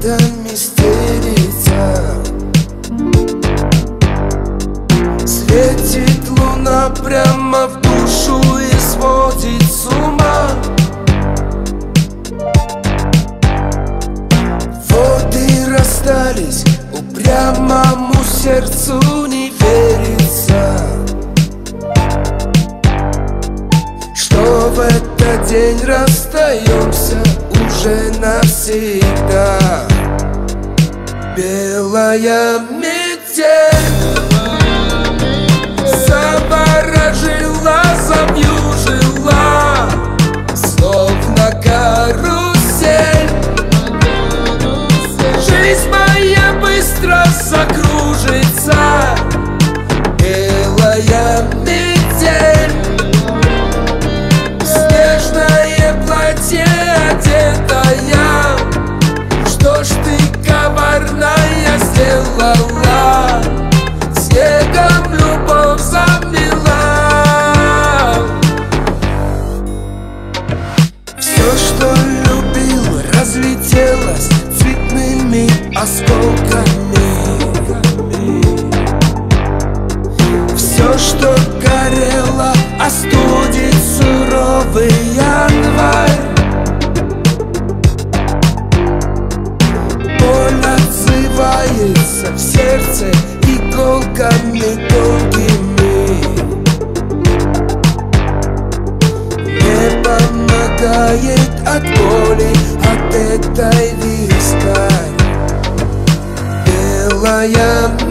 звездами стелится. Светит луна прямо в душу и сводит с ума. Воды расстались, упрямому сердцу не верится, что в этот день расстаемся уже навсегда. Белая метель заворожила, замьюжила, словно карусель. Жизнь моя быстро закружится. Белая метель, снежное платье одетая, что ж ты коварная сделала, снегом любовь замела. Все, что любил, разлетелось цветными осколками. Все, что горело, остудит суровый январь. Боль отзывается в сердце иголками тонкими. Не помогает от боли, от этой вискарь. Белая